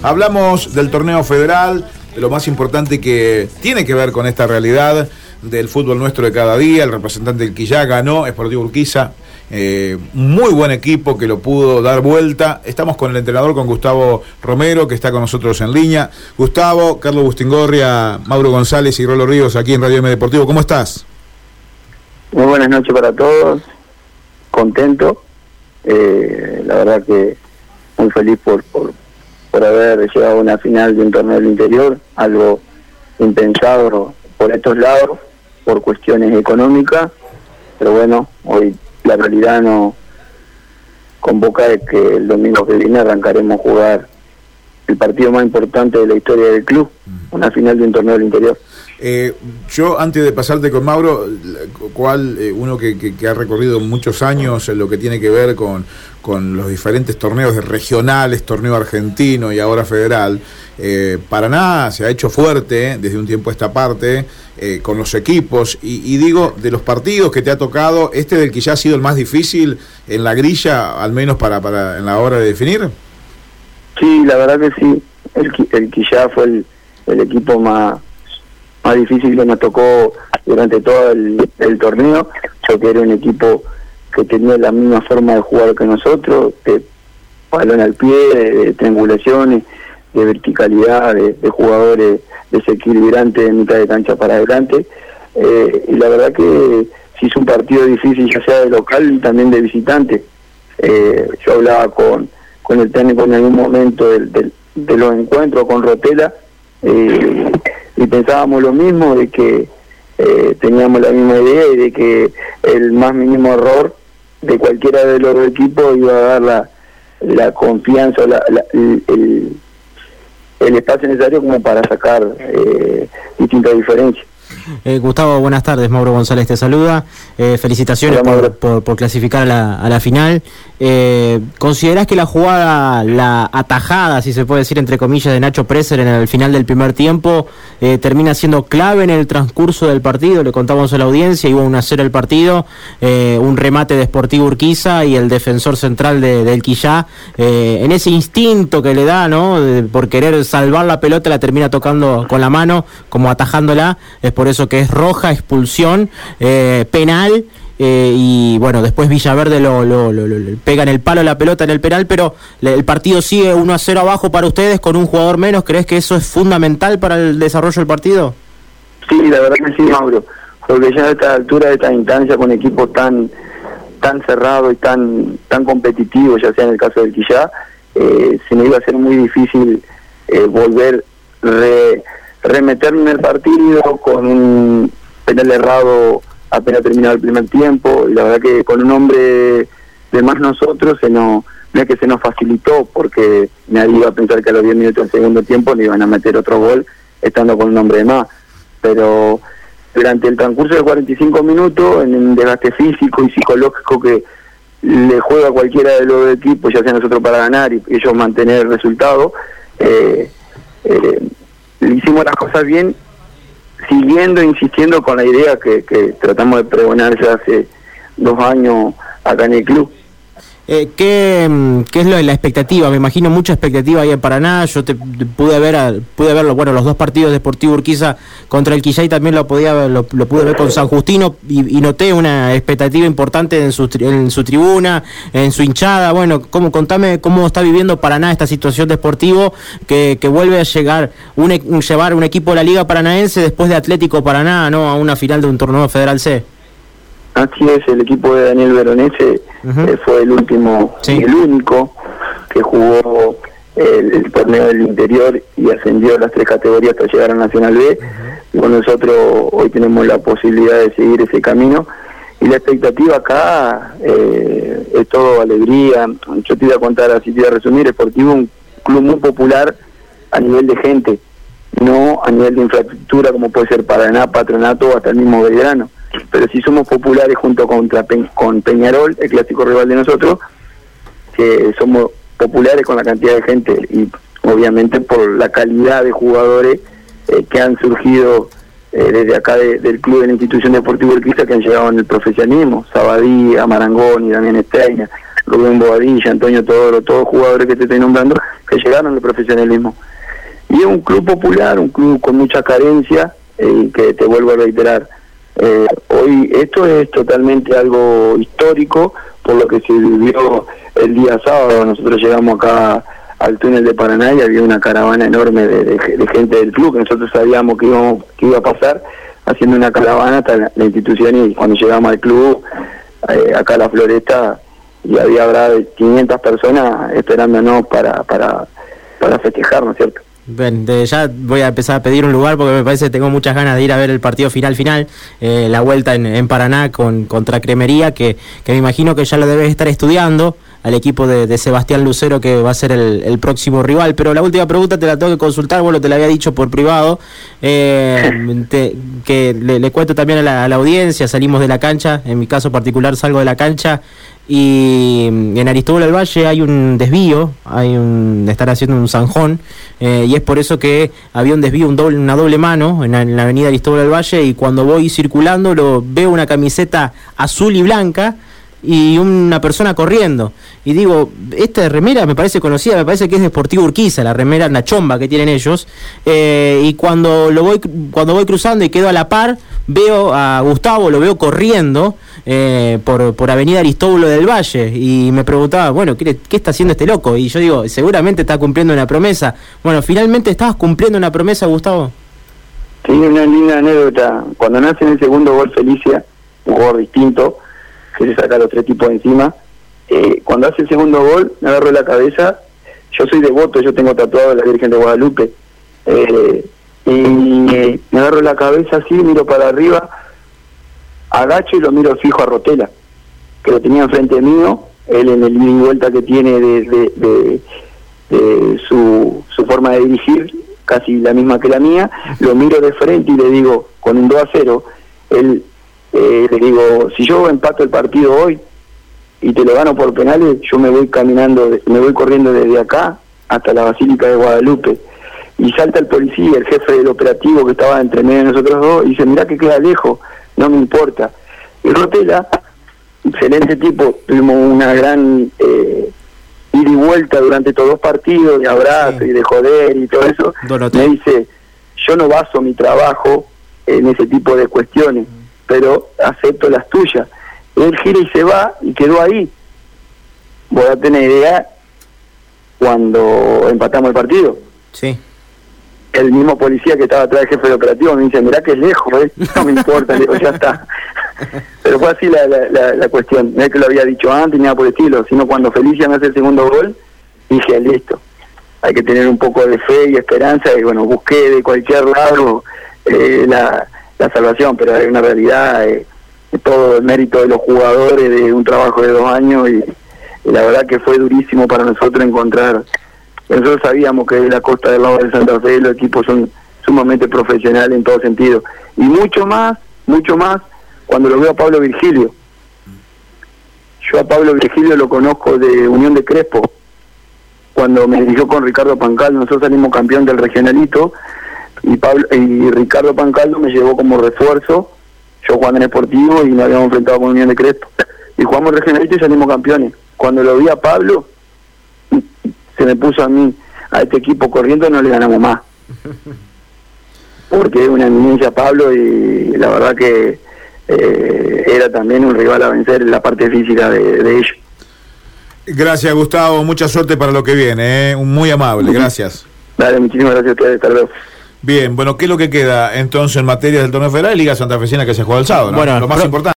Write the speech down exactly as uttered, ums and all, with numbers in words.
Hablamos del torneo federal, de lo más importante que tiene que ver con esta realidad del fútbol nuestro de cada día. El representante del Quillá ganó, Sportivo Urquiza, eh, muy buen equipo que lo pudo dar vuelta. Estamos con el entrenador, con Gustavo Romero, que está con nosotros en línea. Gustavo, Carlos Bustingorria, Mauro González y Rolo Ríos aquí en Radio M Deportivo. ¿Cómo estás? Muy buenas noches para todos, contento, eh, la verdad que muy feliz por, por, por haber llegado a una final de un torneo del interior, algo impensado por estos lados, por cuestiones económicas, pero bueno, hoy la realidad nos convoca de que el domingo que viene arrancaremos a jugar el partido más importante de la historia del club, una final de un torneo del interior. Eh, yo, antes de pasarte con Mauro, cual eh, uno que, que, que ha recorrido muchos años en lo que tiene que ver con, con los diferentes torneos de regionales, torneo argentino y ahora federal, eh, Paraná se ha hecho fuerte eh, desde un tiempo a esta parte eh, con los equipos y, y digo, de los partidos que te ha tocado, este del que ya ha sido el más difícil en la grilla, al menos para, para en la hora de definir. Sí, la verdad que sí, el, el Quillá fue el, el equipo más más difícil que nos tocó durante todo el, el torneo. Yo que era un equipo que tenía la misma forma de jugar que nosotros, de balón al pie, de, de triangulaciones, de verticalidad, de, de jugadores desequilibrantes de mitad de cancha para adelante, eh, y la verdad que se hizo un partido difícil, ya sea de local y también de visitante. Eh, yo hablaba con, con el técnico en algún momento del, del, de los encuentros con Rotela, eh, y pensábamos lo mismo, de que eh, teníamos la misma idea y de que el más mínimo error de cualquiera de los dos equipos iba a dar la, la confianza, la, la, el, el, el espacio necesario como para sacar eh, distintas diferencias. Eh, Gustavo, buenas tardes. Mauro González te saluda. Eh, felicitaciones Hola, por, por, por clasificar a la, a la final. Eh, ¿Considerás que la jugada, la atajada, si se puede decir entre comillas, de Nacho Preser en el final del primer tiempo eh, termina siendo clave en el transcurso del partido? Le contamos a la audiencia, iba uno a cero el partido, eh, un remate de Sportivo Urquiza y el defensor central de, del Quillá, eh, en ese instinto que le da, ¿no?, de, por querer salvar la pelota, la termina tocando con la mano, como atajándola. Es por eso que es roja, expulsión, eh, penal, eh, y bueno, después Villaverde lo, lo, lo, lo pega en el palo la pelota en el penal, pero le, el partido sigue uno a cero abajo para ustedes con un jugador menos. ¿Crees que eso es fundamental para el desarrollo del partido? Sí, la verdad que sí, Mauro, porque ya a esta altura, de esta instancia, con equipos tan tan cerrados y tan tan competitivos, ya sea en el caso del Quillá, eh, se me iba a hacer muy difícil eh, volver re remeterme en el partido con un penal errado apenas terminado el primer tiempo, y la verdad que con un hombre de más nosotros se nos, no es que se nos facilitó, porque nadie iba a pensar que a los diez minutos del segundo tiempo le iban a meter otro gol estando con un hombre de más, pero durante el transcurso de cuarenta y cinco minutos, en un desgaste físico y psicológico que le juega a cualquiera de los equipos, ya sea nosotros para ganar y ellos mantener el resultado, eh, eh, hicimos las cosas bien, siguiendo, insistiendo con la idea que, que tratamos de pregonar ya hace dos años acá en el club. Eh, ¿qué, ¿Qué es lo de la expectativa? Me imagino mucha expectativa ahí en Paraná. Yo te, te pude ver a, pude ver bueno, los dos partidos de Sportivo Urquiza contra el Quillá, y también lo podía ver, lo, lo pude ver con San Justino, y, y noté una expectativa importante en su, en su tribuna, en su hinchada. Bueno, ¿cómo, contame cómo está viviendo Paraná esta situación de Sportivo, que, que vuelve a llegar un, un, llevar un equipo de la Liga Paranaense después de Atlético Paraná, ¿no?, a una final de un torneo Federal C? Así es, el equipo de Daniel Veronese uh-huh. eh, fue el último y sí. el único que jugó el, el torneo del interior y ascendió a las tres categorías hasta llegar a Nacional B. Uh-huh. Y con nosotros hoy tenemos la posibilidad de seguir ese camino. Y la expectativa acá eh, es todo alegría. Yo te iba a contar, así te iba a resumir, Sportivo es un club muy popular a nivel de gente, no a nivel de infraestructura como puede ser Paraná, Patronato o hasta el mismo Belgrano. Pero sí somos populares junto contra Pe- con Peñarol, el clásico rival de nosotros, que somos populares con la cantidad de gente y obviamente por la calidad de jugadores eh, que han surgido eh, desde acá de, del club de la institución deportiva Urquiza, que han llegado en el profesionalismo: Sabadí, Amarangón y Damián Esteina, Rubén Bobadilla, Antonio Todoro, todos jugadores que te estoy nombrando, que llegaron al profesionalismo. Y es un club popular, un club con mucha carencia, eh, que te vuelvo a reiterar, eh, hoy esto es totalmente algo histórico, por lo que se vivió el día sábado. Nosotros llegamos acá al túnel de Paraná y había una caravana enorme de, de, de gente del club, que nosotros sabíamos que, íbamos, que iba a pasar, haciendo una caravana hasta la, la institución, y cuando llegamos al club, eh, acá a la Floresta, y había habrá quinientas personas esperándonos para, para, para festejar, ¿no es cierto? Bien, de ya voy a empezar a pedir un lugar porque me parece que tengo muchas ganas de ir a ver el partido final final, eh, la vuelta en, en Paraná con contra Cremería, que, que me imagino que ya lo debes estar estudiando, al equipo de, de Sebastián Lucero, que va a ser el, el próximo rival. Pero la última pregunta te la tengo que consultar, bueno, te la había dicho por privado, eh, te, que le, le cuento también a la, a la audiencia, salimos de la cancha, en mi caso particular salgo de la cancha, y en Aristóbal del Valle hay un desvío, hay un están haciendo un zanjón, eh, y es por eso que había un desvío, un doble, una doble mano en la, en la avenida Aristóbal del Valle, y cuando voy circulando lo veo una camiseta azul y blanca y una persona corriendo, y digo, esta remera me parece conocida, me parece que es de Sportivo Urquiza, la remera, la chomba que tienen ellos, eh, y cuando lo voy cuando voy cruzando y quedo a la par, veo a Gustavo, lo veo corriendo eh, por, por avenida Aristóbulo del Valle, y me preguntaba, bueno, ¿qué, ¿qué está haciendo este loco? Y yo digo, seguramente está cumpliendo una promesa. Bueno, ¿finalmente estabas cumpliendo una promesa, Gustavo? Sí, una linda anécdota. Cuando nace en el segundo gol Felicia, un jugador distinto, que se saca a los tres tipos encima, eh, cuando hace el segundo gol, me agarro la cabeza. Yo soy devoto, yo tengo tatuado a la Virgen de Guadalupe, eh, y me agarro la cabeza así, miro para arriba, agacho y lo miro fijo a Rotela, que lo tenía enfrente mío, él en el ida y vuelta que tiene de, de, de, de su, su forma de dirigir, casi la misma que la mía. Lo miro de frente y le digo, con un dos a cero, él, eh, le digo, si yo empato el partido hoy y te lo gano por penales, yo me voy caminando, me voy corriendo desde acá hasta la Basílica de Guadalupe. Y salta el policía, el jefe del operativo que estaba entre medio de nosotros dos, y dice, mirá que queda lejos, no me importa. Y Rotela, excelente tipo, tuvimos una gran eh, ida y vuelta durante todos los partidos, de abrazo, sí, y de joder y todo eso. Donate. Me dice, yo no baso mi trabajo en ese tipo de cuestiones, pero acepto las tuyas. Él gira y se va, y quedó ahí. Voy a tener idea cuando empatamos el partido. Sí. El mismo policía que estaba atrás del jefe de operativo me dice, mirá que es lejos, ¿eh? No me importa, le digo, ya está. Pero fue así la, la, la, la cuestión. No es que lo había dicho antes ni nada por el estilo, sino cuando Felicia me hace el segundo gol, dije, listo, hay que tener un poco de fe y esperanza, y bueno, busqué de cualquier lado eh, la, la salvación, pero es una realidad, eh, todo el mérito de los jugadores, de un trabajo de dos años, y, y la verdad que fue durísimo para nosotros encontrar. Nosotros sabíamos que de la costa del lado de Santa Fe los equipos son sumamente profesionales en todo sentido, y mucho más, mucho más cuando lo veo a Pablo Virgilio. Yo a Pablo Virgilio lo conozco de Unión de Crespo, cuando me dirigió con Ricardo Pancaldo. Nosotros salimos campeón del regionalito, y Pablo y Ricardo Pancaldo me llevó como refuerzo, yo jugando en Sportivo, y nos habíamos enfrentado con Unión de Crespo, y jugamos regionalito y salimos campeones. Cuando lo vi a Pablo, se me puso a mí, a este equipo corriendo, no le ganamos más, porque es una eminencia Pablo, y la verdad que eh, era también un rival a vencer en la parte física de, de ellos. Gracias, Gustavo, mucha suerte para lo que viene, ¿eh? Muy amable, gracias. Dale, muchísimas gracias a ustedes, hasta luego. Bien, bueno, ¿qué es lo que queda entonces en materia del torneo federal y Liga Santafesina que se juega el sábado, ¿no? Bueno, lo más importante.